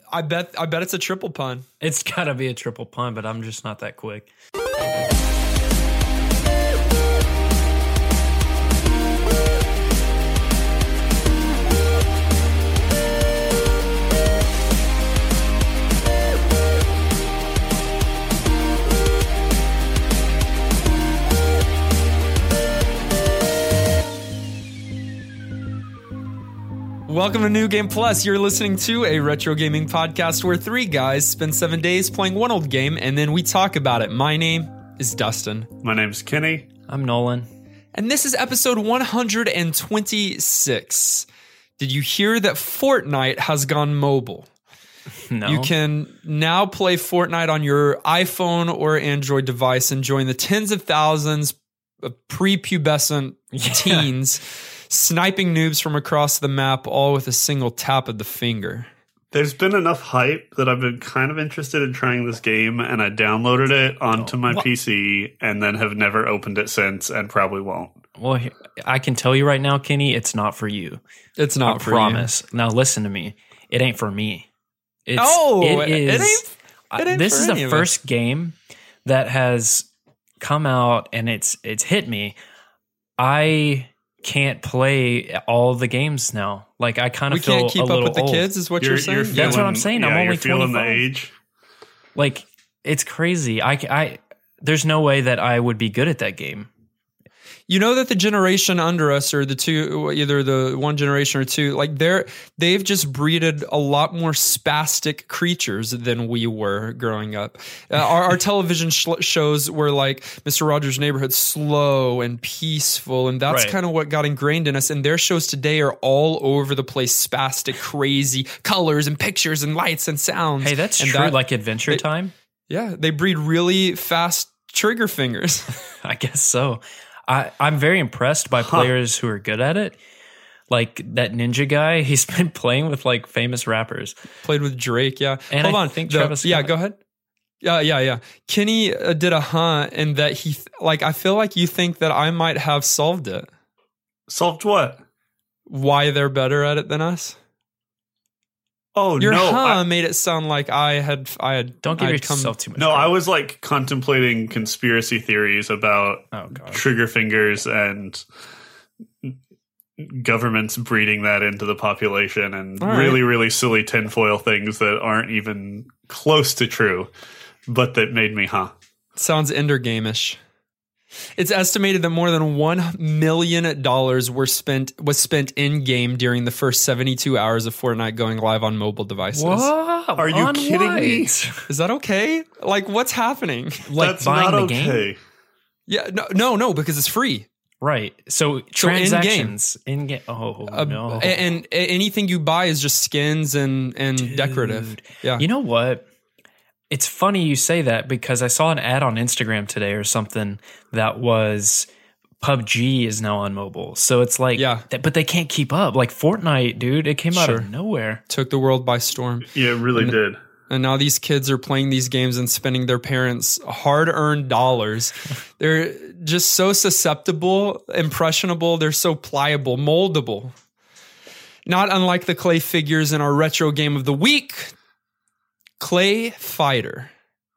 I bet it's a triple pun. It's got to be a triple pun, but I'm just not that quick. Welcome to New Game Plus. You're listening to a retro gaming podcast where three guys spend 7 days playing one old game and then we talk about it. My name is Dustin. My name's Kenny. I'm Nolan. And this is episode 126. Did you hear that Fortnite has gone mobile? No. You can now play Fortnite on your iPhone or Android device and join the tens of thousands of prepubescent teens sniping noobs from across the map, all with a single tap of the finger. There's been enough hype that I've been kind of interested in trying this game, and I downloaded it onto my PC and then have never opened it since and probably won't. Well, I can tell you right now, Kenny, it's not for you. It's not I for promise. Now listen to me. It ain't for me. It ain't This for is any the of first game that has come out and it's hit me. I can't play all the games now. Like I kind of feel can't keep a up little with the old. kids is what you're saying? That's what I'm saying. I'm only you're feeling 25. the age. Like it's crazy. I there's no way that I would be good at that game. You know that the generation under us, or the two, either the one generation or two, like they've just breeded a lot more spastic creatures than we were growing up. Our television shows were like Mr. Rogers' Neighborhood, slow and peaceful, and that's Right. kind of what got ingrained in us. And their shows today are all over the place, spastic, crazy colors and pictures and lights and sounds. Hey, that's and true. Like Adventure Time. Yeah, they breed really fast trigger fingers. I guess so. I'm very impressed by players who are good at it. Like that ninja guy, he's been playing with like famous rappers. Played with Drake, yeah. And Hold I on, think Travis yeah, Scott. go ahead. Yeah. Kenny did a hunt, and that I feel like you think that I might have solved it. Solved what? Why they're better at it than us? Oh, Your no. made it sound like I had. Don't give I'd yourself too much No, credit. I was like contemplating conspiracy theories about Oh, God. trigger fingers and governments breeding that into the population and All right. really, really silly tinfoil things that aren't even close to true, but that made me, Sounds Ender Game-ish. It's estimated that more than $1 million was spent in game during the first 72 hours of Fortnite going live on mobile devices. Whoa, Are you on kidding me? what? Is that okay? Like, what's happening? Like That's buying not the okay. game? Yeah, no, because it's free. Right. So transactions in game. Oh, no. And anything you buy is just skins and decorative. Yeah. You know what? It's funny you say that because I saw an ad on Instagram today or something that was PUBG is now on mobile. So it's like, but they can't keep up. Like Fortnite, dude, it came out of nowhere. Took the world by storm. Yeah, it really did. And now these kids are playing these games and spending their parents' hard-earned dollars. They're just so susceptible, impressionable. They're so pliable, moldable. Not unlike the clay figures in our retro game of the week, Clay Fighter.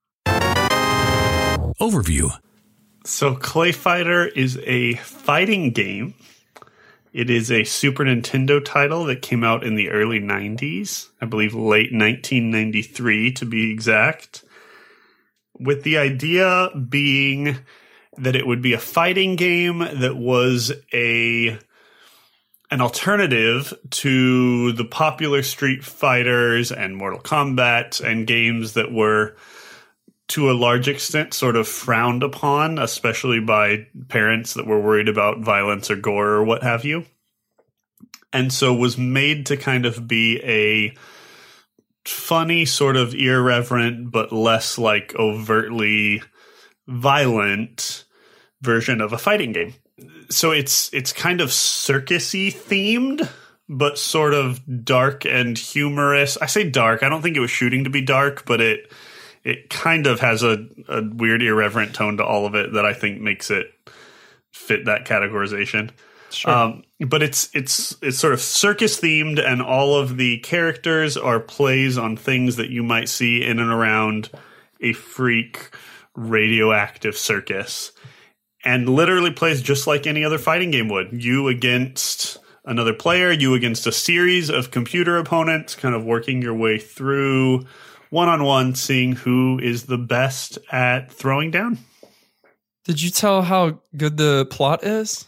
Overview. So Clay Fighter is a fighting game. It is a Super Nintendo title that came out in the early 90s, I believe late 1993 to be exact, with the idea being that it would be a fighting game that was an alternative to the popular Street Fighters and Mortal Kombat and games that were to a large extent sort of frowned upon, especially by parents that were worried about violence or gore or what have you. And so was made to kind of be a funny, sort of irreverent, but less like overtly violent version of a fighting game. So it's kind of circus-y themed, but sort of dark and humorous. I say dark. I don't think it was shooting to be dark, but it kind of has a weird, irreverent tone to all of it that I think makes it fit that categorization. Sure. But it's sort of circus themed, and all of the characters are plays on things that you might see in and around a freak radioactive circus, and literally plays just like any other fighting game would. You against another player, you against a series of computer opponents, kind of working your way through one-on-one, seeing who is the best at throwing down. Did you tell how good the plot is?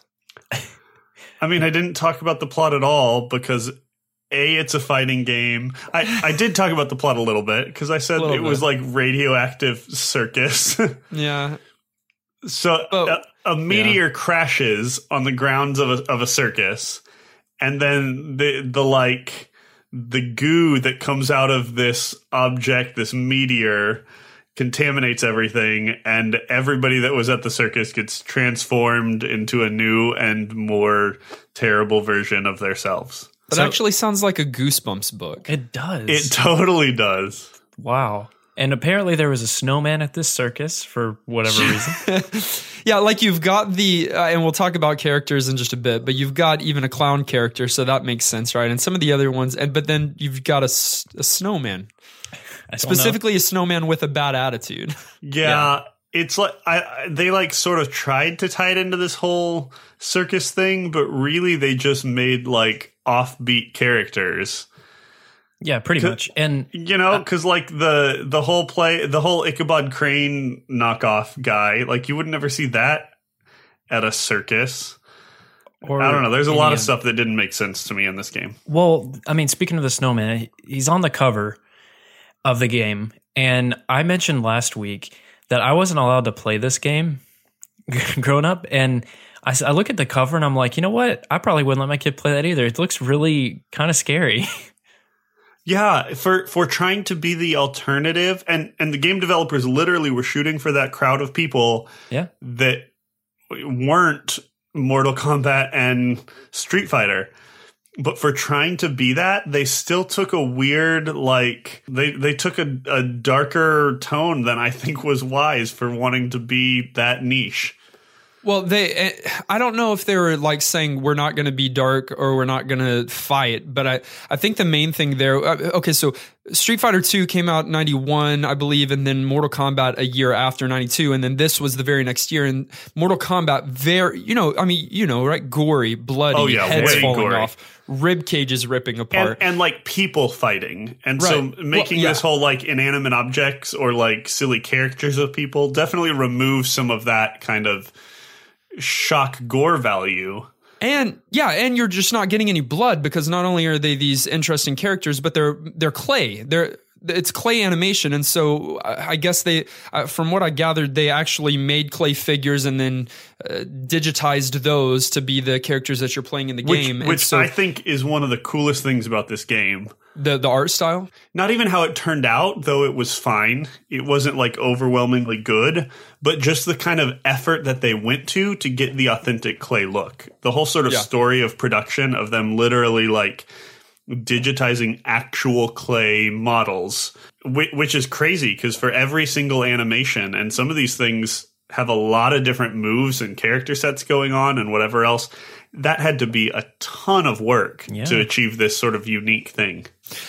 I mean, I didn't talk about the plot at all because it's a fighting game. I did talk about the plot a little bit because I said it was like radioactive circus. Yeah. So a meteor crashes on the grounds of a circus, and then the goo that comes out of this object, this meteor, contaminates everything, and everybody that was at the circus gets transformed into a new and more terrible version of themselves. That actually sounds like a Goosebumps book. It does. It totally does. Wow. And apparently there was a snowman at this circus for whatever reason. Yeah, like you've got the, and we'll talk about characters in just a bit, but you've got even a clown character, so that makes sense, right? And some of the other ones, but then you've got a snowman. Specifically a snowman with a bad attitude. Yeah. It's like they like sort of tried to tie it into this whole circus thing, but really they just made like offbeat characters. Yeah, pretty much. And you know, because like the whole Ichabod Crane knockoff guy, like you would never see that at a circus. Or I don't know. There's a lot of stuff that didn't make sense to me in this game. Well, I mean, speaking of the snowman, he's on the cover of the game, and I mentioned last week that I wasn't allowed to play this game growing up, and I look at the cover and I'm like, you know what? I probably wouldn't let my kid play that either. It looks really kind of scary. Yeah, for trying to be the alternative, and the game developers literally were shooting for that crowd of people that weren't Mortal Kombat and Street Fighter. But for trying to be that, they still took a weird, like, they took a darker tone than I think was wise for wanting to be that niche. Well, I don't know if they were like saying we're not going to be dark or we're not going to fight, but I think the main thing there, okay, so Street Fighter 2 came out in 91, I believe, and then Mortal Kombat a year after 92, and then this was the very next year, and Mortal Kombat, right? Gory, bloody, heads falling off. Rib cages ripping apart. And like people fighting. And so making this whole like inanimate objects or like silly caricatures of people definitely removes some of that kind of shock gore value. And you're just not getting any blood because not only are they these interesting characters, but they're clay. It's clay animation, and so I guess they, from what I gathered, they actually made clay figures and then digitized those to be the characters that you're playing in the game. Which I think is one of the coolest things about this game. The art style? Not even how it turned out, though it was fine. It wasn't like overwhelmingly good, but just the kind of effort that they went to get the authentic clay look. The whole sort of story of production of them literally like digitizing actual clay models, which is crazy because for every single animation, and some of these things have a lot of different moves and character sets going on and whatever else, that had to be a ton of work to achieve this sort of unique thing.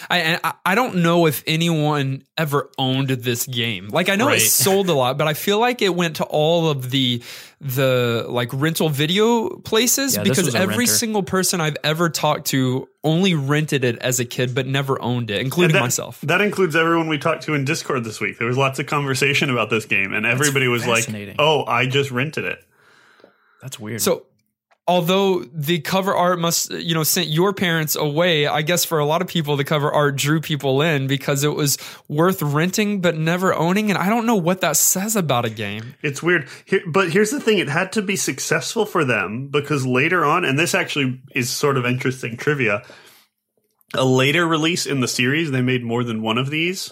I don't know if anyone ever owned this game. Like, I know it sold a lot, but I feel like it went to all of the like rental video places because every single person I've ever talked to only rented it as a kid, but never owned it, including myself. That includes everyone we talked to in Discord this week. There was lots of conversation about this game, and everybody was like, "Oh, I just rented it." That's weird. So, although the cover art must, sent your parents away, I guess for a lot of people, the cover art drew people in because it was worth renting but never owning. And I don't know what that says about a game. It's weird. But here's the thing. It had to be successful for them because later on, and this actually is sort of interesting trivia, a later release in the series, they made more than one of these.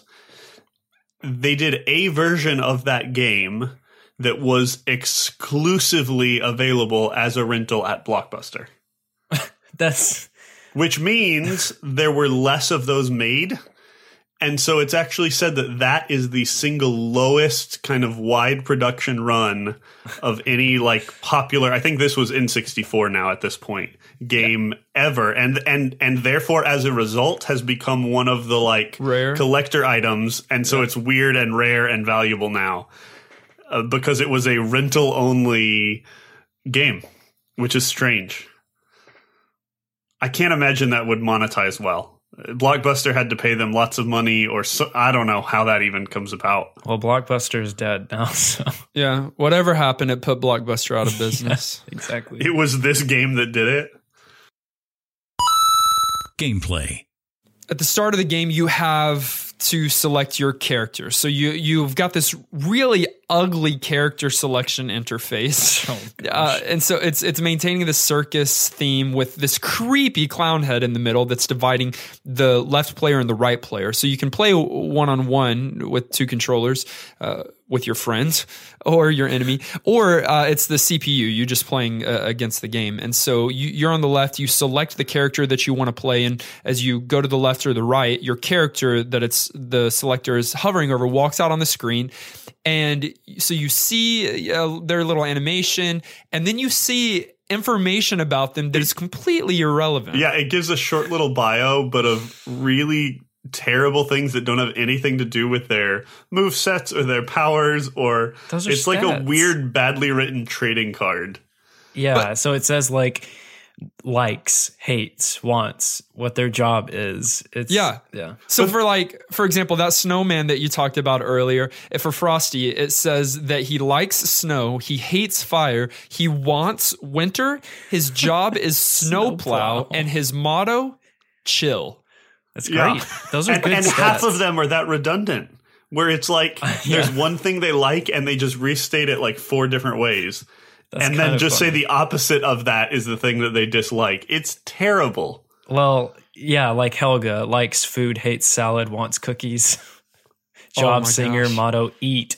They did a version of that game that was exclusively available as a rental at Blockbuster. Which means there were less of those made, And so it's actually said that is the single lowest kind of wide production run of any like popular, I think this was N64 now at this point, game ever. And therefore as a result has become one of the like rare collector items. And so it's weird and rare and valuable now because it was a rental only game, which is strange. I can't imagine that would monetize well. Blockbuster had to pay them lots of money, or so, I don't know how that even comes about. Well, Blockbuster is dead now, so yeah, whatever happened, it put Blockbuster out of business. Yeah, exactly. It was this game that did it. Gameplay. At the start of the game, you have to select your character. So you've got this really ugly character selection interface. And so it's maintaining the circus theme with this creepy clown head in the middle that's dividing the left player and the right player. So you can play one-on-one with two controllers with your friends or your enemy, or it's the CPU, you just playing against the game. And so you're on the left, you select the character that you want to play, and as you go to the left or the right, your character that it's the selector is hovering over walks out on the screen. And so you see their little animation, and then you see information about them that is completely irrelevant. Yeah, it gives a short little bio, but of really terrible things that don't have anything to do with their move sets or their powers, or those are it's stats. Like a weird, badly written trading card. Yeah, so it says like likes, hates, wants, what their job is. Yeah. So for example, that snowman that you talked about earlier, for Frosty, it says that he likes snow, he hates fire, he wants winter, his job is snowplow, and his motto, chill. That's great. Yeah. Those are good and stats. Half of them are that redundant, where it's like there's one thing they like and they just restate it like 4 different ways. That's and then just funny. Say the opposite of that is the thing that they dislike. It's terrible. Well, yeah, like Helga likes food, hates salad, wants cookies. Job singer, motto, eat.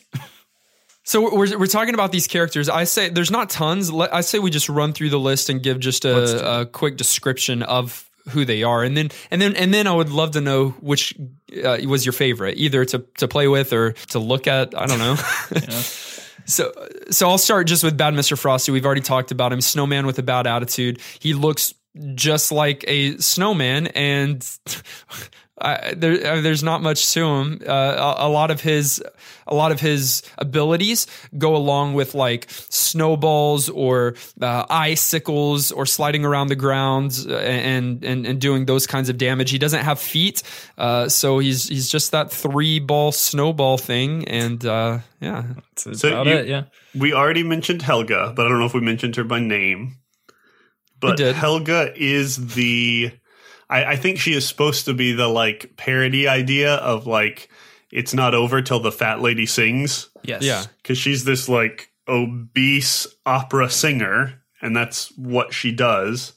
So we're talking about these characters. I say there's not tons. I say we just run through the list and give just a quick description of who they are, and then I would love to know which was your favorite, either to play with or to look at. I don't know. Yeah. So I'll start just with Bad Mr. Frosty. We've already talked about him. Snowman with a bad attitude. He looks just like a snowman, and there's not much to him. A lot of his abilities go along with like snowballs or icicles or sliding around the ground and doing those kinds of damage. He doesn't have feet, so he's just that 3-ball snowball thing. And yeah, that's about it. Yeah, we already mentioned Helga, but I don't know if we mentioned her by name. But Helga is the. I think she is supposed to be the like parody idea of like it's not over till the fat lady sings. Yes. Yeah. Because she's this like obese opera singer, and that's what she does.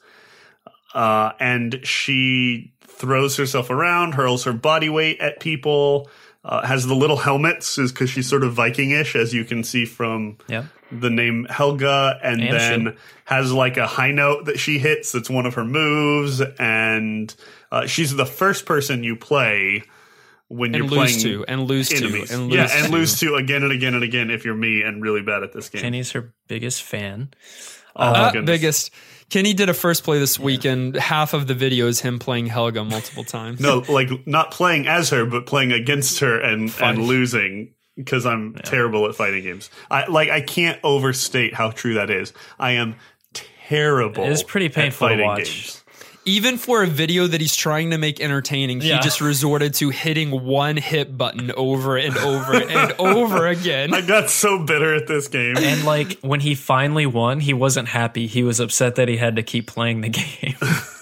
And she throws herself around, hurls her body weight at people, has the little helmets, is because she's sort of Viking-ish, as you can see from the name Helga, and then has like a high note that she hits that's one of her moves, and she's the first person you play when you're playing and lose enemies. And lose to again and again and again if you're me and really bad at this game. Kenny's her biggest fan. Biggest. Kenny did a first play this week, and half of the video is him playing Helga multiple times. No, like not playing as her, but playing against her and losing. Because I'm terrible at fighting games. I can't overstate how true that is. I am terrible. It is pretty painful to watch. Games. Even for a video that he's trying to make entertaining, he just resorted to hitting one hit button over and over and over again. I got so bitter at this game. And like when he finally won, he wasn't happy. He was upset that he had to keep playing the game.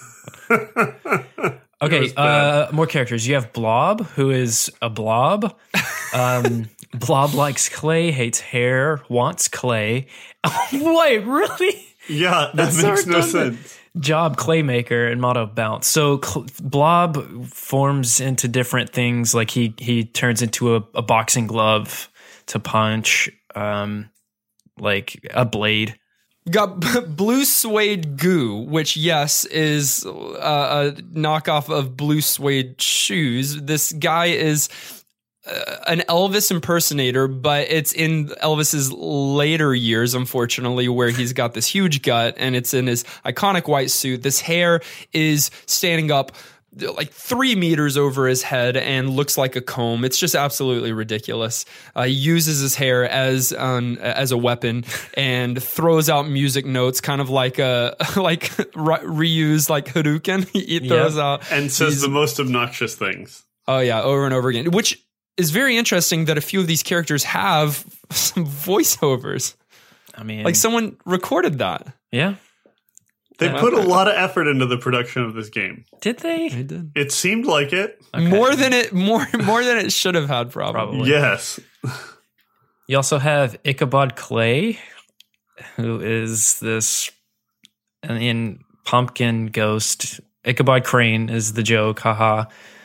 Okay, more characters. You have Blob, who is a blob. Blob likes clay, hates hair, wants clay. Wait, really? Yeah, that makes no sense. Job, Claymaker, and motto, bounce. So Blob forms into different things. Like he turns into a boxing glove to punch, like a blade. Got Blue Suede Goo, which, yes, is a knockoff of Blue Suede Shoes. This guy is an Elvis impersonator, but it's in Elvis's later years, unfortunately, where he's got this huge gut and it's in his iconic white suit. This hair is standing up like 3 meters over his head and looks like a comb. It's just absolutely ridiculous. He uses his hair as a weapon and throws out music notes, kind of like reuse like Hadouken. He throws out and says the most obnoxious things. Oh yeah, over and over again. Which is very interesting that a few of these characters have some voiceovers. I mean, like someone recorded that. Yeah. They put a lot of effort into the production of this game. Did they? They did. It seemed like it. Okay. More than it should have had, probably. Yes. You also have Ichabod Clay, who is this in Pumpkin Ghost. Ichabod Crane is the joke, haha.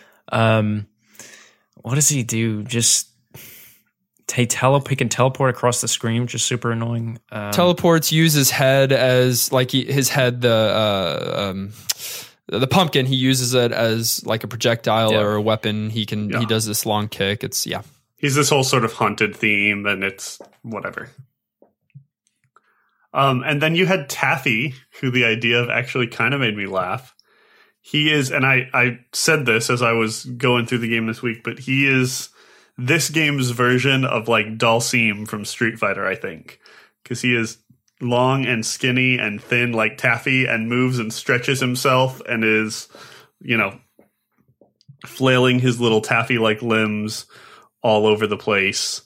What does he do? Just he can teleport across the screen, which is super annoying. Teleports, use his head as like his head, the pumpkin. He uses it as like a projectile or a weapon. He does this long kick. It's He's this whole sort of haunted theme, and it's whatever. And then you had Taffy, who the idea of actually kind of made me laugh. He is, and I said this as I was going through the game this week, but he is this game's version of like Dhalsim from Street Fighter, I think, because he is long and skinny and thin like Taffy and moves and stretches himself and is, flailing his little Taffy-like limbs all over the place.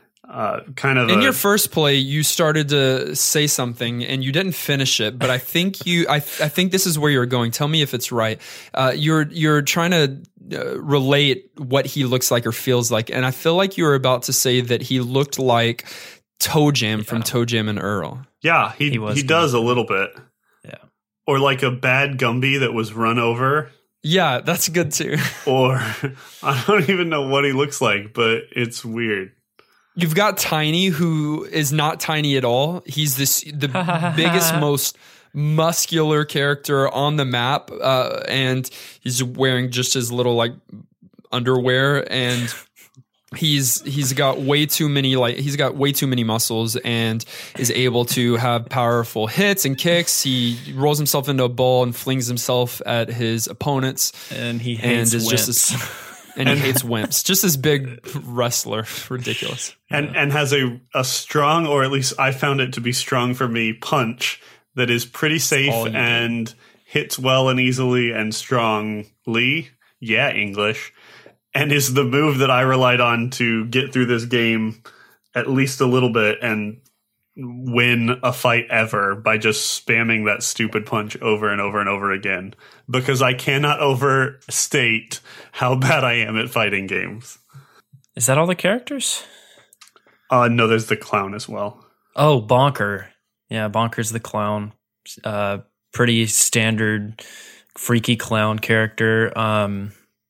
In your first play, you started to say something and you didn't finish it, but I think I think this is where you're going. Tell me if it's right. You're trying to relate what he looks like or feels like, and I feel like you were about to say that he looked like Toe Jam from Toe Jam and Earl. Yeah, he does a little bit. Yeah, or like a bad Gumby that was run over. Yeah, that's good too. Or I don't even know what he looks like, but it's weird. You've got Tiny, who is not tiny at all. He's the biggest, most muscular character on the map, and he's wearing just his little like underwear, and he's got way too many muscles, and is able to have powerful hits and kicks. He rolls himself into a ball and flings himself at his opponents, and he hates wimps. And he hates wimps. Just this big wrestler. Ridiculous. And has a strong, or at least I found it to be strong for me, punch that is pretty safe and hits well and easily and strongly. Yeah, English. And is the move that I relied on to get through this game at least a little bit and win a fight ever by just spamming that stupid punch over and over and over again, because I cannot overstate how bad I am at fighting games. Is that all the characters? No, there's the clown as well. Oh, Bonker. Yeah, Bonker's the clown. Pretty standard freaky clown character.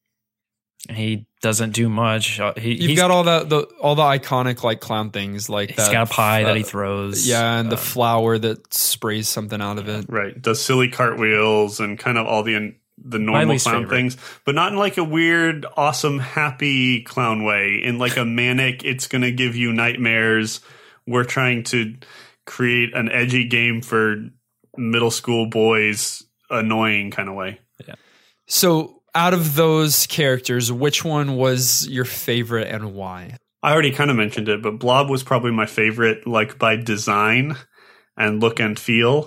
He doesn't do much. You've got all the iconic like clown things, like he's got a pie that he throws. Yeah, and the flower that sprays something out of it. Right, does silly cartwheels and kind of all the normal clown things, but not in like a weird, awesome, happy clown way. In like a manic, it's going to give you nightmares. We're trying to create an edgy game for middle school boys, annoying kind of way. Yeah. So, out of those characters, which one was your favorite and why? I already kind of mentioned it, but Blob was probably my favorite, like by design and look and feel.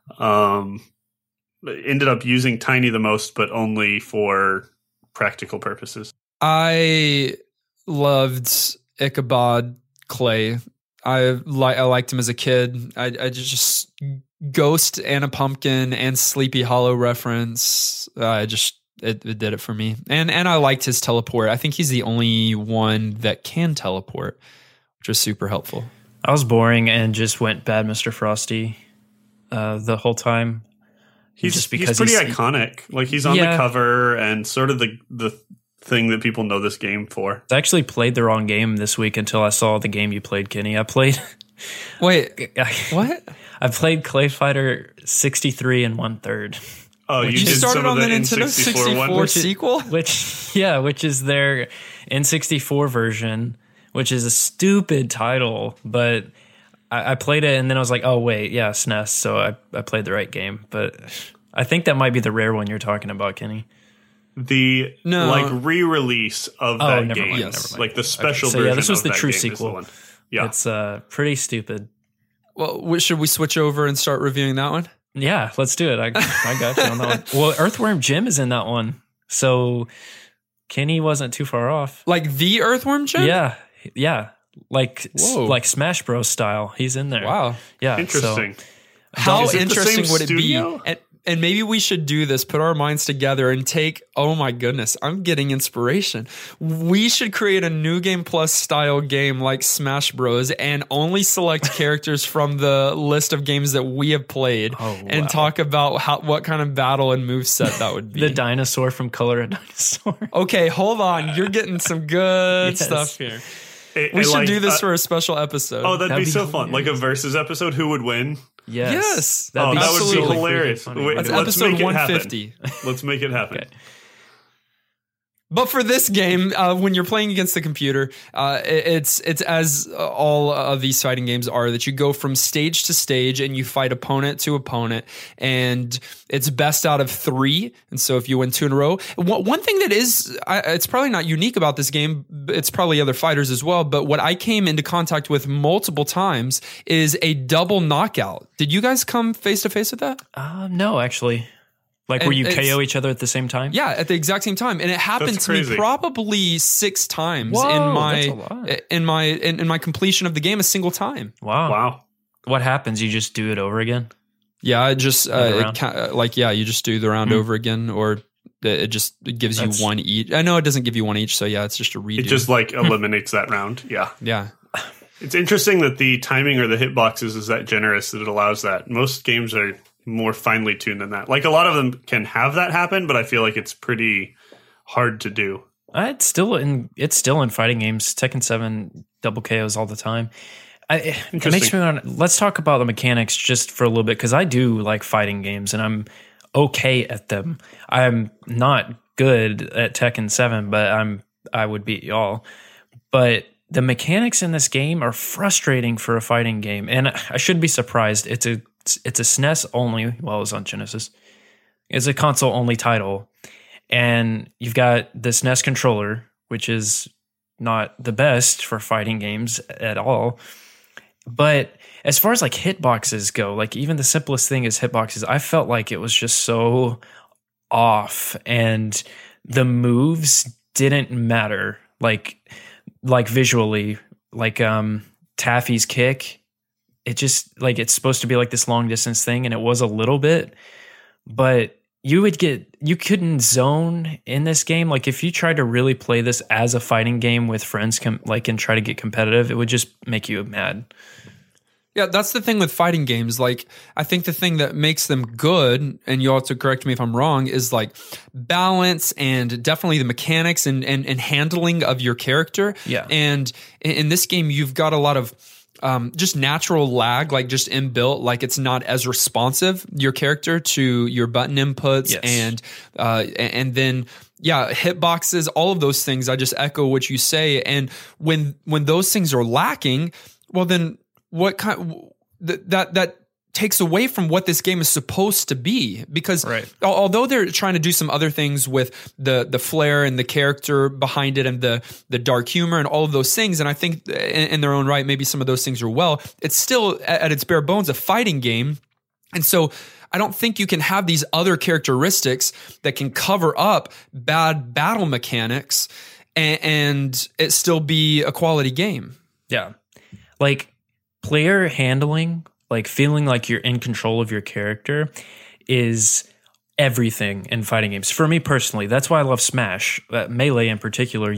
Ended up using Tiny the most, but only for practical purposes. I loved Ichabod Clay. I liked him as a kid. I just Ghost and a Pumpkin and Sleepy Hollow reference. It did it for me. And I liked his teleport. I think he's the only one that can teleport, which was super helpful. I was boring and just went Bad Mr. Frosty the whole time. He's pretty iconic. Like he's on the cover and sort of the thing that people know this game for. I actually played the wrong game this week until I saw the game you played, Kenny. I played Wait, what? I played Clay Fighter 63 and 1/3. Oh, you started on the Nintendo 64 one? Sequel? Which is their N64 version, which is a stupid title, but I played it and then I was like, oh wait, yeah, SNES, so I played the right game. But I think that might be the rare one you're talking about, Kenny. The re-release of that game. Yes. Like the special so version. Yeah, this was of the that true game sequel. Yeah. It's pretty stupid. Well, should we switch over and start reviewing that one? Yeah, let's do it. I got you on that one. Well, Earthworm Jim is in that one. So Kenny wasn't too far off. Like the Earthworm Jim? Yeah. Like Smash Bros style. He's in there. Wow. Yeah. Interesting. How interesting would it studio? be? And maybe we should do this, put our minds together and take, oh my goodness, I'm getting inspiration. We should create a New Game Plus style game like Smash Bros. And only select characters from the list of games that we have played and talk about what kind of battle and moveset that would be. The dinosaur from Color of Dinosaur. Okay, hold on. You're getting some good stuff here. We should do this for a special episode. Oh, that'd be so fun. Like a versus episode. Who would win? Yes. That would be hilarious. That's episode 150. Let's make it happen. Okay. But for this game, when you're playing against the computer, it's as all of these fighting games are, that you go from stage to stage and you fight opponent to opponent, and it's best out of 3. And so if you win 2 in a row, one thing that is, it's probably not unique about this game, it's probably other fighters as well, but what I came into contact with multiple times is a double knockout. Did you guys come face to face with that? No, actually. Like where you KO each other at the same time? Yeah, at the exact same time. And it happened to me probably 6 times in my completion of the game a single time. Wow. What happens? You just do it over again? Yeah, it just you just do the round over again, or it just gives you one each. I know it doesn't give you one each, so yeah, it's just a redo. It just eliminates that round. Yeah. Yeah. It's interesting that the timing or the hitboxes is that generous that it allows that. Most games are more finely tuned than that. Like a lot of them can have that happen, but I feel like it's pretty hard to do. It's still in fighting games. Tekken 7 double KOs all the time. It makes me want. Let's talk about the mechanics just for a little bit, because I do like fighting games and I'm okay at them. I'm not good at Tekken 7, but I would beat y'all. But the mechanics in this game are frustrating for a fighting game, and I shouldn't be surprised. It's a SNES only. Well, it was on Genesis. It's a console only title, and you've got the SNES controller, which is not the best for fighting games at all. But as far as like hitboxes go, like even the simplest thing is hitboxes, I felt like it was just so off, and the moves didn't matter. Like visually, like Taffy's kick. It just it's supposed to be like this long distance thing, and it was a little bit, but you couldn't zone in this game. Like if you tried to really play this as a fighting game with friends, and try to get competitive, it would just make you mad. Yeah, that's the thing with fighting games. Like, I think the thing that makes them good, and you'll have to correct me if I'm wrong, is like balance and definitely the mechanics and handling of your character. Yeah. And in this game, you've got a lot of just natural lag, like just inbuilt, like it's not as responsive, your character, to your button inputs. Yes. And then hitboxes, all of those things. I just echo what you say. And when those things are lacking, well, then what kind that takes away from what this game is supposed to be, because although they're trying to do some other things with the flair and the character behind it and the dark humor and all of those things, and I think in their own right, maybe some of those things are it's still at its bare bones a fighting game. And so I don't think you can have these other characteristics that can cover up bad battle mechanics and it still be a quality game. Yeah. Like player handling, like feeling like you're in control of your character, is everything in fighting games. For me personally, that's why I love Smash. Melee in particular,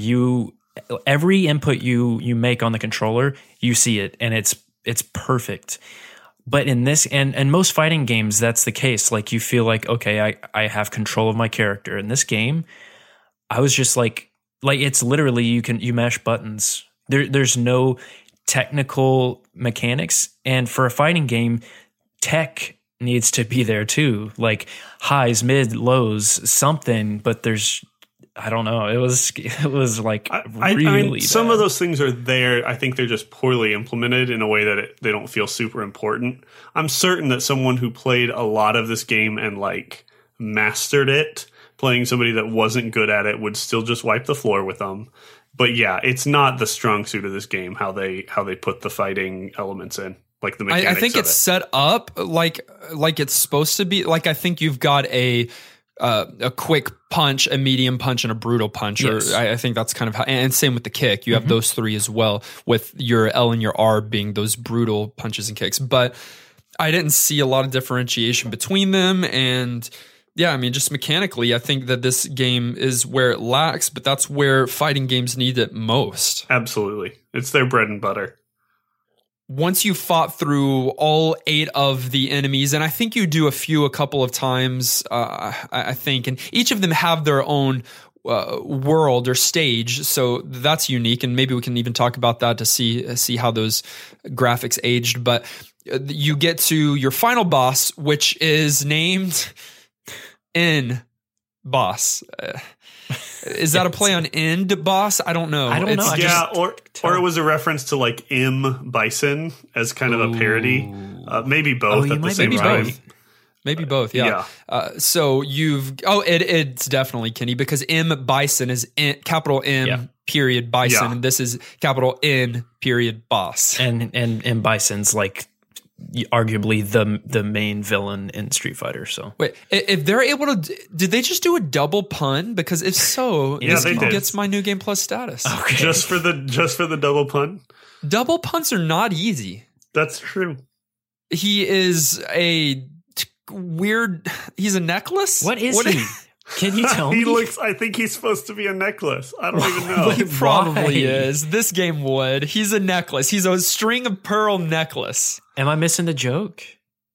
every input you make on the controller, you see it, and it's perfect. But in this and most fighting games, that's the case. Like you feel like, okay, I have control of my character. In this game, I was just like it's literally you mash buttons. There's no technical mechanics. And for a fighting game, tech needs to be there too, like highs, mid, lows, something. But there's, I don't know. It was like really. I mean, some of those things are there. I think they're just poorly implemented in a way that they don't feel super important. I'm certain that someone who played a lot of this game and like mastered it, playing somebody that wasn't good at it, would still just wipe the floor with them. But yeah, it's not the strong suit of this game how they put the fighting elements in. Like the mechanics I think it's set up like it's supposed to be. Like I think you've got a quick punch, a medium punch, and a brutal punch. Yes. Or I think that's kind of how. And same with the kick. You have those three as well, with your L and your R being those brutal punches and kicks. But I didn't see a lot of differentiation between them. And yeah, I mean, just mechanically, I think that this game is where it lacks. But that's where fighting games need it most. Absolutely, it's their bread and butter. Once you fought through all 8 of the enemies, and I think you do a couple of times, I think, and each of them have their own world or stage, so that's unique, and maybe we can even talk about that to see how those graphics aged. But you get to your final boss, which is named N Boss. Is that a play on end boss? I don't know. I don't know. Yeah, or it was a reference to like M. Bison as kind of a parody. Maybe both at the same time. Maybe both. Yeah. So it's definitely Kenny, because M. Bison is capital M period Bison, and this is capital N period boss. And M. Bison's like arguably the main villain in Street Fighter. So wait, if they're able to, did they just do a double pun? Because if so, this gets my New Game Plus status. Okay. Just for the double pun. Double puns are not easy. That's true. He is a weird. He's a necklace. What is he? Can you tell me? I think he's supposed to be a necklace. I don't even know. He probably is. This game would. He's a necklace. He's a string of pearl necklace. Am I missing the joke?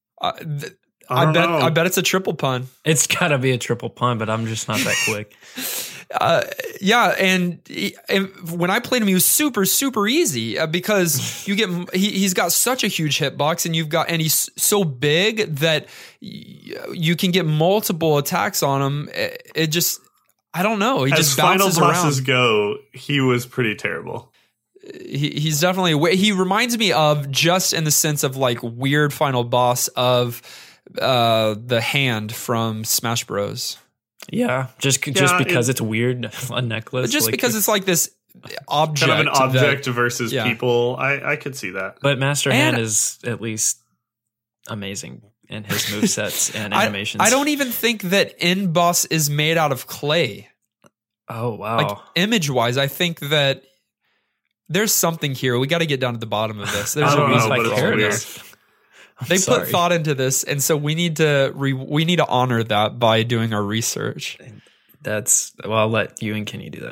I bet it's a triple pun. It's got to be a triple pun, but I'm just not that quick. Yeah, and when I played him, he was super, super easy because he's got such a huge hitbox, and he's so big that you can get multiple attacks on him. It just, I don't know. He just bounces around. As final bosses go, he was pretty terrible. He's definitely, he reminds me of, just in the sense of like weird final boss of the hand from Smash Bros. Yeah, just because it's weird, a necklace. Just like, because it's like this object. Kind of an object versus people. I could see that. But Master Hand is at least amazing in his movesets and animations. I don't even think that N Boss is made out of clay. Oh, wow. Like, image-wise, I think that there's something here. We got to get down to the bottom of this. There's a reason I care this. They put thought into this, and so we need to honor that by doing our research. I'll let you and Kenny do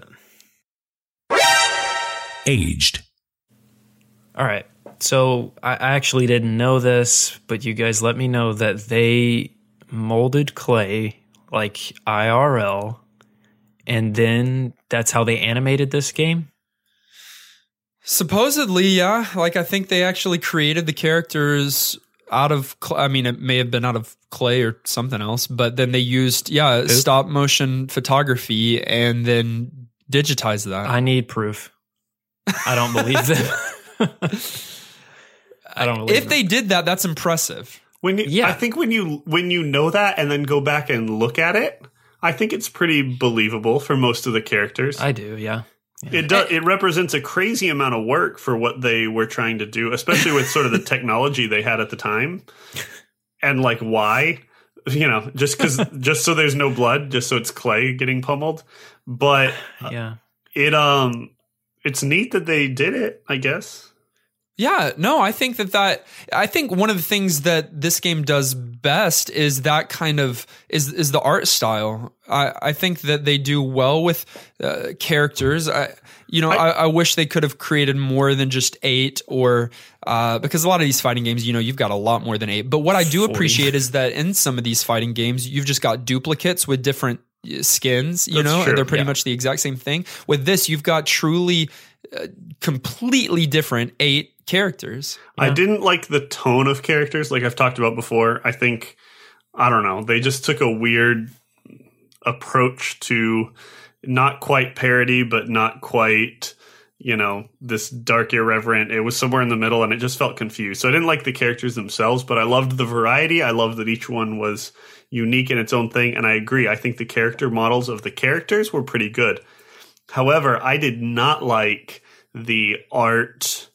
that. Aged. All right. So I actually didn't know this, but you guys let me know that they molded clay like IRL, and then that's how they animated this game? Supposedly, yeah. Like, I think they actually created the characters out of, it may have been out of clay or something else, but then they used, stop motion photography and then digitized that. I need proof. I don't believe them. I don't believe if they did that, that's impressive. I think when you know that and then go back and look at it, I think it's pretty believable for most of the characters. I do, yeah. It represents a crazy amount of work for what they were trying to do, especially with sort of the technology they had at the time. And like, why? Just so there's no blood, just so it's clay getting pummeled. But it's neat that they did it, I guess. Yeah, no, I think I think one of the things that this game does best is that kind of is the art style. I think that they do well with characters. I wish they could have created more than just 8 or because a lot of these fighting games, you've got a lot more than 8. But what I do appreciate is that in some of these fighting games, you've just got duplicates with different skins, you That's know, true, and they're pretty yeah. much the exact same thing. With this, you've got truly completely different 8 characters. I didn't like the tone of characters, like I've talked about before. I think, I don't know, they just took a weird approach to not quite parody, but not quite, you know, this dark irreverent. It was somewhere in the middle, and it just felt confused. So I didn't like the characters themselves, but I loved the variety. I loved that each one was unique in its own thing, and I agree. I think the character models of the characters were pretty good. However, I did not like the art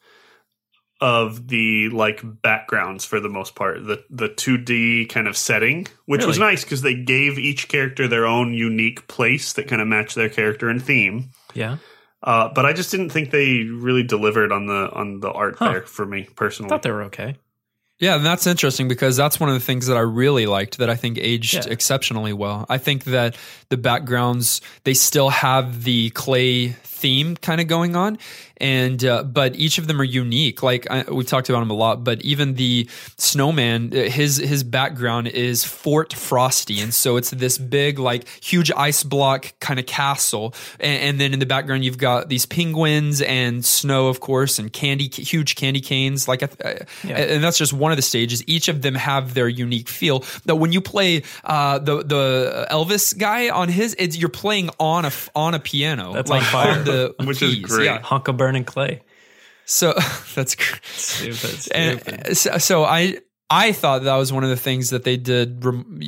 of the like backgrounds for the most part, the 2D kind of setting, which was nice because they gave each character their own unique place that kind of matched their character and theme. Yeah. But I just didn't think they really delivered on the art there for me personally. I thought they were okay. Yeah, and that's interesting because that's one of the things that I really liked that I think aged exceptionally well. I think that the backgrounds, they still have the clay theme kind of going on, and but each of them are unique. Like we've talked about them a lot, but even the snowman, his background is Fort Frosty, and so it's this big, like, huge ice block kind of castle, and then in the background you've got these penguins and snow, of course, and huge candy canes. Like, and that's just one of the stages. Each of them have their unique feel. That when you play the Elvis guy on his, you're playing on a piano. That's like on fire. Which is great. Yeah. Hunk of burning clay. So that's great. Stupid. And so I thought that was one of the things that they did.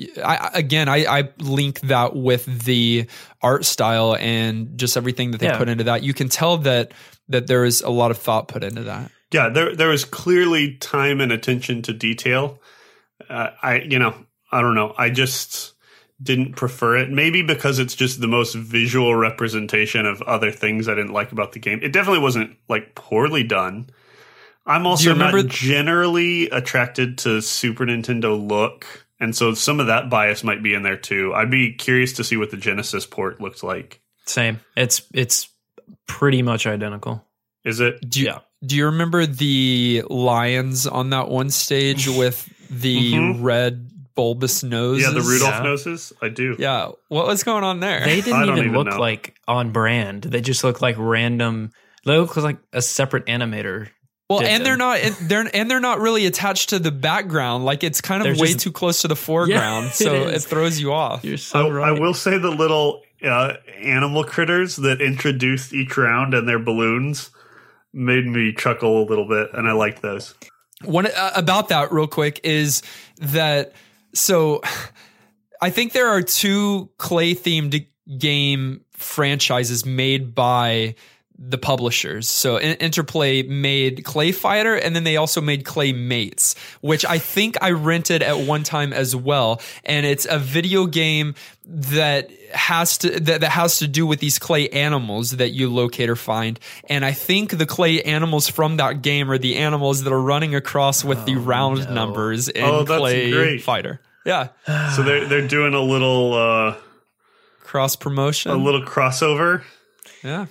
I link that with the art style and just everything that they put into that. You can tell that there is a lot of thought put into that. Yeah, there was clearly time and attention to detail. I don't know. I just didn't prefer it. Maybe because it's just the most visual representation of other things I didn't like about the game. It definitely wasn't like poorly done. I'm also not generally attracted to Super Nintendo look, and so some of that bias might be in there too. I'd be curious to see what the Genesis port looks like. Same. It's pretty much identical. Is it? Do you remember the lions on that one stage with the red bulbous noses? Yeah, the Rudolph noses. I do. Yeah. What was going on there? They didn't even look like on brand. They just look like random. They look like a separate animator. Well, and they're not really attached to the background. Like, it's kind of way too close to the foreground, so it throws you off. You're so right. I will say the little animal critters that introduced each round and their balloons made me chuckle a little bit, and I liked those. One about that real quick is that, so I think there are 2 clay themed game franchises made by the publishers. So Interplay made Clay Fighter, and then they also made Clay Mates, which I think I rented at one time as well. And it's a video game that has to do with these clay animals that you locate or find. And I think the clay animals from that game are the animals that are running across with the round numbers in Clay Fighter. Yeah. So they're doing a little cross promotion, a little crossover. Yeah.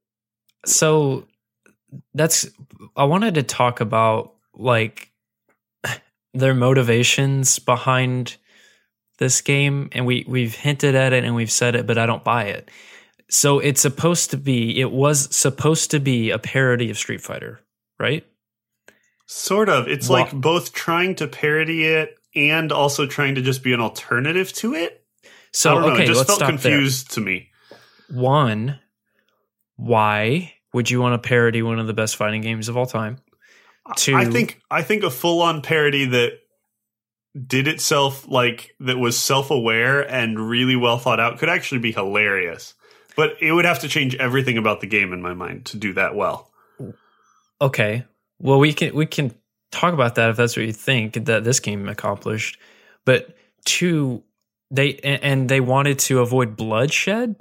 So I wanted to talk about like their motivations behind this game, and we've hinted at it and we've said it, but I don't buy it. So it was supposed to be a parody of Street Fighter, right? Sort of. It's like both trying to parody it and also trying to just be an alternative to it. So I don't know, okay, it just let's felt stop confused to me. One, why would you want to parody one of the best fighting games of all time? Two, I think a full-on parody that did itself, like, that was self-aware and really well thought out could actually be hilarious. But it would have to change everything about the game in my mind to do that well. Okay. Well, we can talk about that if that's what you think that this game accomplished. But 2, they wanted to avoid bloodshed.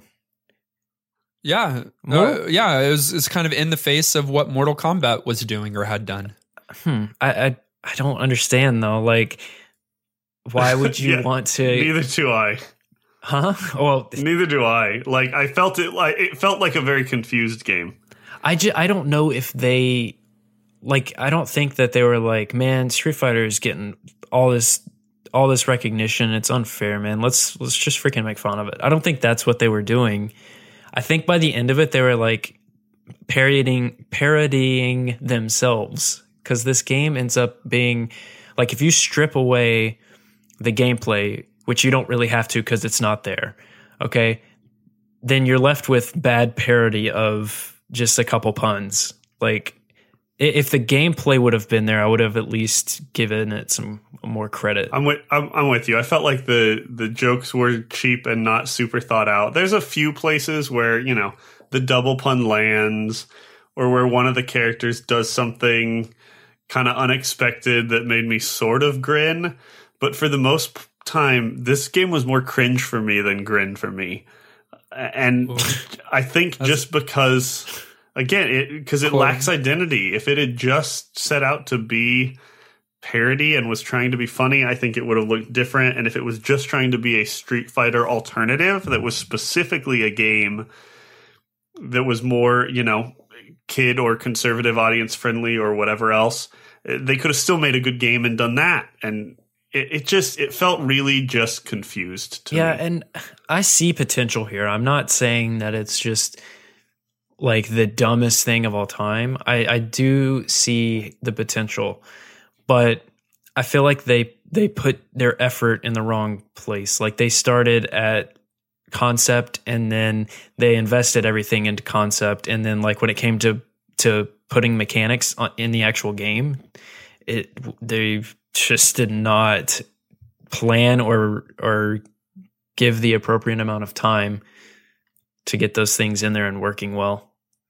Yeah. It's kind of in the face of what Mortal Kombat was doing or had done. I don't understand though. Like, why would you want to? Neither do I. Huh? Well, neither do I. Like, I felt it felt like a very confused game. I don't know if they, like, I don't think that they were like, man, Street Fighter is getting all this all this recognition. It's unfair, man. Let's just freaking make fun of it. I don't think that's what they were doing. I think by the end of it, they were like parodying themselves, because this game ends up being like, if you strip away the gameplay, which you don't really have to because it's not there, okay, then you're left with bad parody of just a couple puns. Like, if the gameplay would have been there, I would have at least given it some more credit. I'm with you. I felt like the jokes were cheap and not super thought out. There's a few places where, you know, the double pun lands, or where one of the characters does something kind of unexpected that made me sort of grin. But for the most time, this game was more cringe for me than grin for me. And I think just because, again, because it lacks identity. If it had just set out to be parody and was trying to be funny, I think it would have looked different. And if it was just trying to be a Street Fighter alternative that was specifically a game that was more, you know, kid or conservative audience friendly or whatever else, they could have still made a good game and done that. And it felt really just confused to me. Yeah, and I see potential here. I'm not saying that it's just like the dumbest thing of all time. I do see the potential, but I feel like they put their effort in the wrong place. Like, they started at concept and then they invested everything into concept, and then like when it came to putting mechanics in the actual game, they just did not plan or give the appropriate amount of time to get those things in there and working well.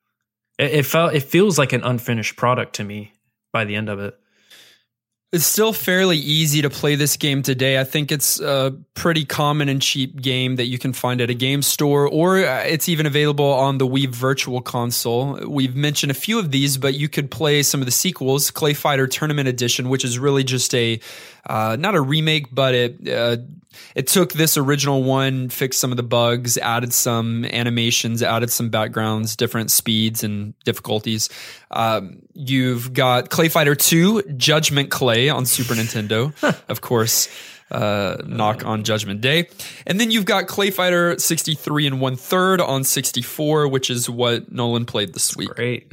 It feels like an unfinished product to me by the end of it. It's still fairly easy to play this game today. I think it's a pretty common and cheap game that you can find at a game store, or it's even available on the Wii Virtual Console. We've mentioned a few of these, but you could play some of the sequels. Clay Fighter Tournament Edition, which is really just a not a remake, but it took this original one, fixed some of the bugs, added some animations, added some backgrounds, different speeds and difficulties. You've got Clay Fighter 2, Judgment Clay on Super Nintendo, of course. Knock on Judgment Day. And then you've got Clay Fighter 63 and 1/3 on 64, which is what Nolan played this week. Great.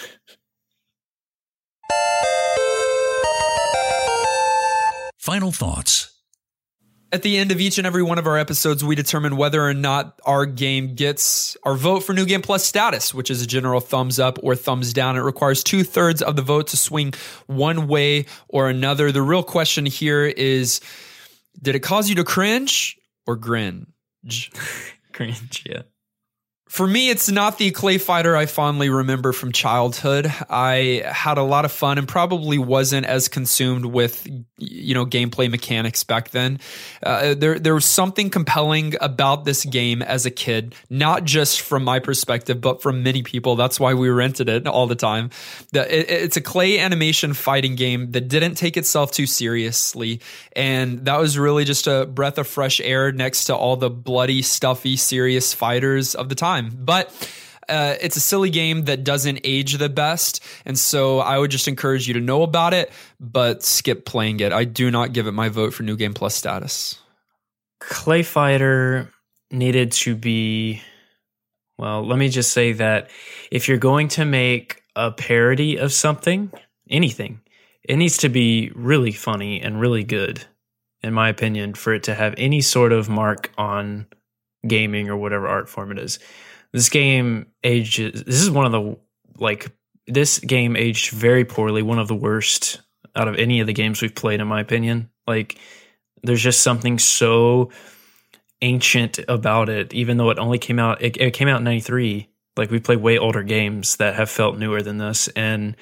Final thoughts. At the end of each and every one of our episodes, we determine whether or not our game gets our vote for New Game Plus status, which is a general thumbs up or thumbs down. It requires 2/3 of the vote to swing one way or another. The real question here is, did it cause you to cringe or grin? Cringe, yeah. For me, it's not the Clay Fighter I fondly remember from childhood. I had a lot of fun and probably wasn't as consumed with, gameplay mechanics back then. There was something compelling about this game as a kid, not just from my perspective, but from many people. That's why we rented it all the time. It's a clay animation fighting game that didn't take itself too seriously. And that was really just a breath of fresh air next to all the bloody, stuffy, serious fighters of the time. But it's a silly game that doesn't age the best, and so I would just encourage you to know about it, but skip playing it. I do not give it my vote for New Game Plus status. Clay Fighter needed to be, well, let me just say that if you're going to make a parody of something, anything, it needs to be really funny and really good, in my opinion, for it to have any sort of mark on gaming or whatever art form it is. This game ages. This game aged very poorly. One of the worst out of any of the games we've played, in my opinion. Like, there's just something so ancient about it, even though it only came out. It came out in '93. Like, we played way older games that have felt newer than this, and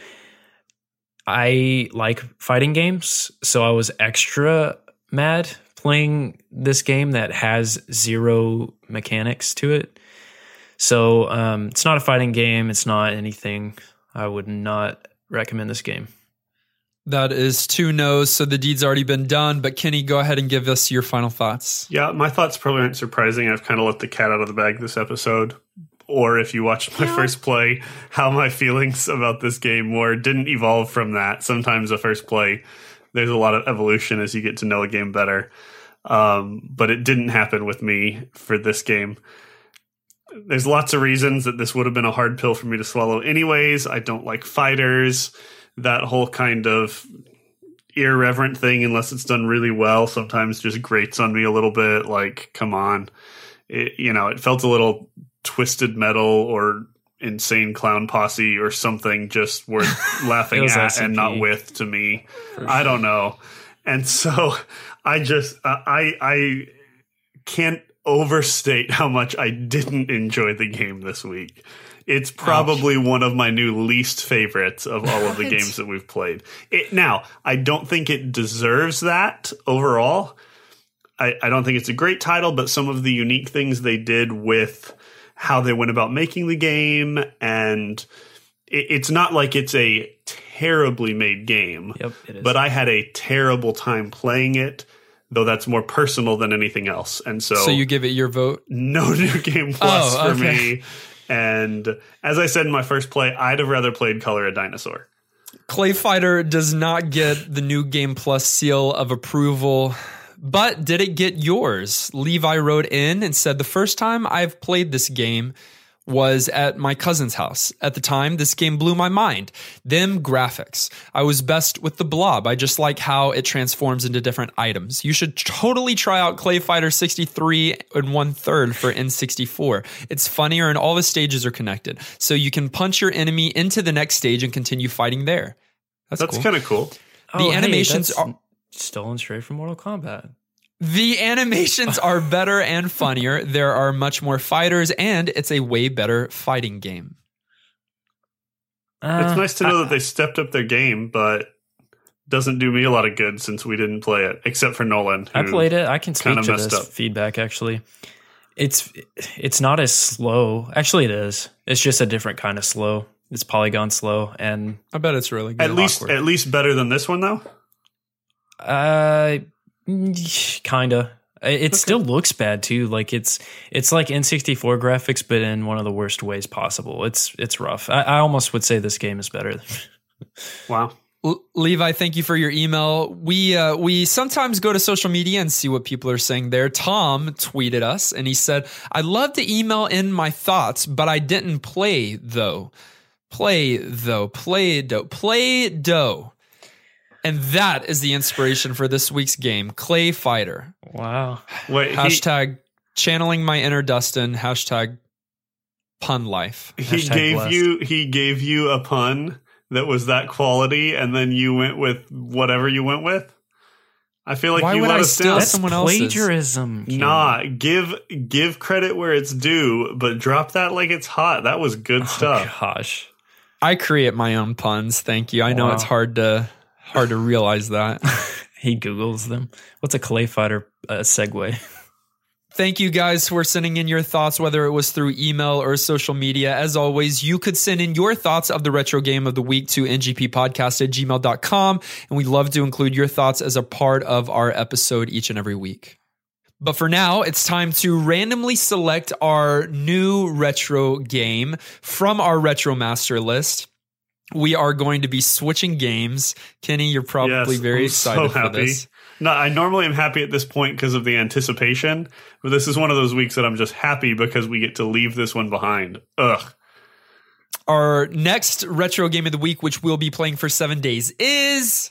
I like fighting games, so I was extra mad playing this game that has zero mechanics to it. So it's not a fighting game. It's not anything. I would not recommend this game. That is 2 no's, so the deed's already been done. But Kenny, go ahead and give us your final thoughts. Yeah, my thoughts probably aren't surprising. I've kind of let the cat out of the bag this episode. Or if you watched my first play, how my feelings about this game didn't evolve from that. Sometimes a first play there's a lot of evolution as you get to know a game better. But it didn't happen with me for this game. There's lots of reasons that this would have been a hard pill for me to swallow anyways. I don't like fighters. That whole kind of irreverent thing, unless it's done really well, sometimes just grates on me a little bit. Like, come on. It felt a little Twisted Metal or Insane Clown Posse or something just worth laughing at SCP. And not with to me. Sure. I don't know. And so I just, I can't overstate how much I didn't enjoy the game this week. It's probably one of my new least favorites of all of the games that we've played. Now, I don't think it deserves that overall. I don't think it's a great title, but some of the unique things they did with how they went about making the game, and it's not like it's a terribly made game. Yep, it is. But I had a terrible time playing it, though that's more personal than anything else. And so you give it your vote? No New Game Plus for me. And as I said in my first play, I'd have rather played Color a Dinosaur. Clay Fighter does not get the New Game Plus seal of approval, but did it get yours? Levi wrote in and said, the first time I've played this game was at my cousin's house. At the time, this game blew my mind. Them graphics. I was best with the blob. I just like how it transforms into different items. You should totally try out Clay Fighter 63 1/3 for N64. It's funnier and all the stages are connected. So you can punch your enemy into the next stage and continue fighting there. That's cool. Kind of cool. The animations are stolen straight from Mortal Kombat. The animations are better and funnier. There are much more fighters, and it's a way better fighting game. It's nice to know that they stepped up their game, but doesn't do me a lot of good since we didn't play it, except for Nolan. I played it. I can speak to this feedback, actually. It's not as slow. Actually, it is. It's just a different kind of slow. It's polygon slow, and I bet it's really good. At least better than this one, though? Kinda. It still looks bad too. Like it's like N64 graphics, but in one of the worst ways possible. It's rough. I almost would say this game is better. Wow. Levi, thank you for your email. We sometimes go to social media and see what people are saying there. Tom tweeted us and he said, "I'd love to email in my thoughts, but I didn't play though. Play dough. And that is the inspiration for this week's game, Clay Fighter. Wow. Wait, hashtag channeling my inner Dustin. Hashtag pun life. He gave you a pun that was that quality, and then you went with whatever you went with. I feel like why you would let I us steal down. someone else's? Plagiarism. Nah, give credit where it's due, but drop that like it's hot. That was good stuff. Gosh, I create my own puns. Thank you. I know it's hard to realize that. He Googles them. What's a Clay Fighter segue? Thank you guys for sending in your thoughts, whether it was through email or social media. As always, you could send in your thoughts of the retro game of the week to ngppodcast@gmail.com. And we'd love to include your thoughts as a part of our episode each and every week. But for now, it's time to randomly select our new retro game from our Retro Master list. We are going to be switching games. Kenny, you're probably very excited for this. No, I normally am happy at this point because of the anticipation, but this is one of those weeks that I'm just happy because we get to leave this one behind. Ugh. Our next retro game of the week, which we'll be playing for 7 days, is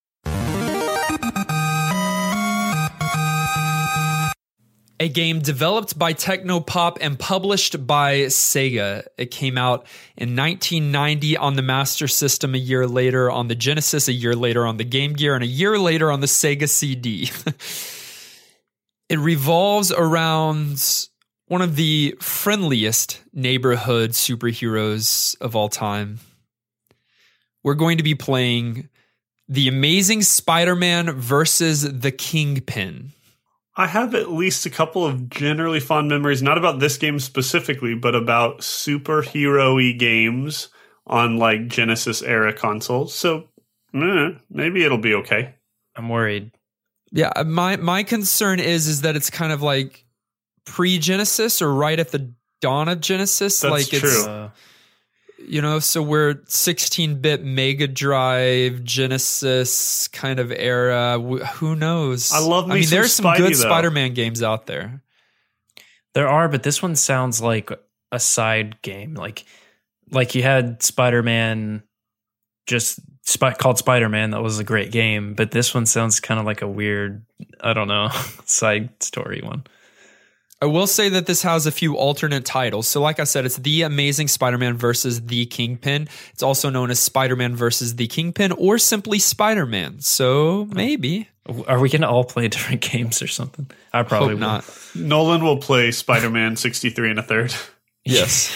a game developed by Technopop and published by Sega. It came out in 1990 on the Master System, a year later on the Genesis, a year later on the Game Gear, and a year later on the Sega CD. It revolves around one of the friendliest neighborhood superheroes of all time. We're going to be playing The Amazing Spider-Man versus the Kingpin. I have at least a couple of generally fond memories, not about this game specifically, but about superhero-y games on like Genesis era consoles. So maybe it'll be okay. I'm worried. Yeah, my concern is that it's kind of like pre-Genesis or right at the dawn of Genesis. That's like true. So we're 16-bit Mega Drive, Genesis kind of era. Who knows? I love me there's some good though. Spider-Man games out there. There are, but this one sounds like a side game. Like you had Spider-Man called Spider-Man. That was a great game, but this one sounds kind of like a weird, I don't know, side story one. I will say that this has a few alternate titles. So like I said, it's The Amazing Spider-Man versus The Kingpin. It's also known as Spider-Man versus The Kingpin or simply Spider-Man. So maybe. Are we going to all play different games or something? I probably Hope not. Nolan will play Spider-Man 63 1/3. Yes.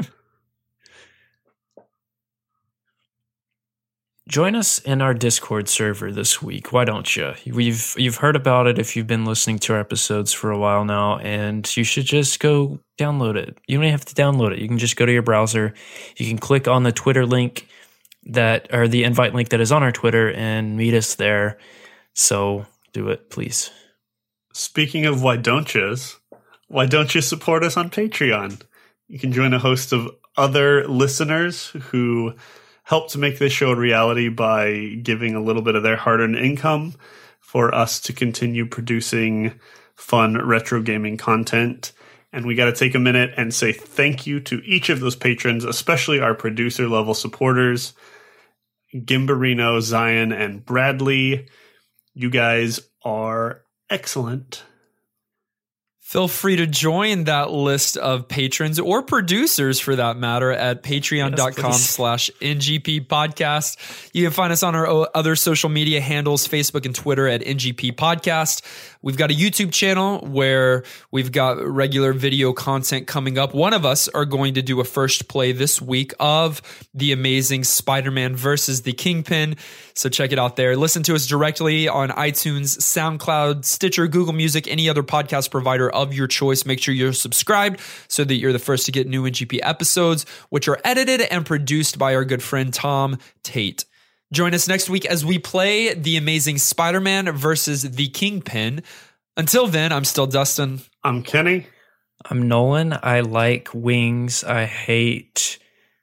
Join us in our Discord server this week. Why don't you? You've heard about it if you've been listening to our episodes for a while now, and you should just go download it. You don't even have to download it. You can just go to your browser. You can click on the Twitter link or the invite link that is on our Twitter and meet us there. So do it, please. Speaking of why don't you support us on Patreon? You can join a host of other listeners who help to make this show a reality by giving a little bit of their hard-earned income for us to continue producing fun retro gaming content. And we got to take a minute and say thank you to each of those patrons, especially our producer-level supporters, Gimbarino, Zion, and Bradley. You guys are excellent. Feel free to join that list of patrons or producers for that matter at patreon.com/NGP podcast. You can find us on our other social media handles, Facebook and Twitter at NGP podcast. We've got a YouTube channel where we've got regular video content coming up. One of us are going to do a first play this week of The Amazing Spider-Man versus The Kingpin. So check it out there. Listen to us directly on iTunes, SoundCloud, Stitcher, Google Music, any other podcast provider of your choice. Make sure you're subscribed so that you're the first to get new NGP episodes, which are edited and produced by our good friend Tom Tate. Join us next week as we play The Amazing Spider-Man versus The Kingpin. Until then, I'm still Dustin. I'm Kenny. I'm Nolan. I like wings. I hate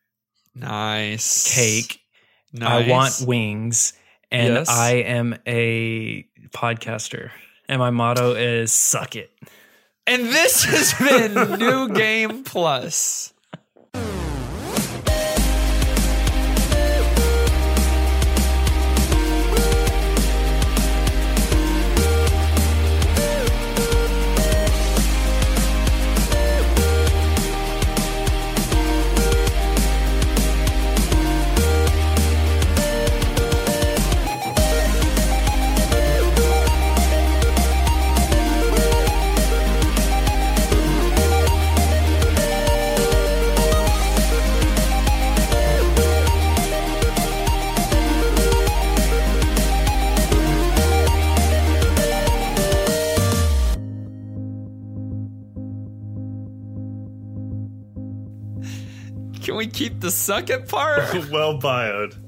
cake. Nice. I want wings. And yes. I am a podcaster. And my motto is suck it. And this has been New Game Plus. Can we keep the suck it part? Well bioed.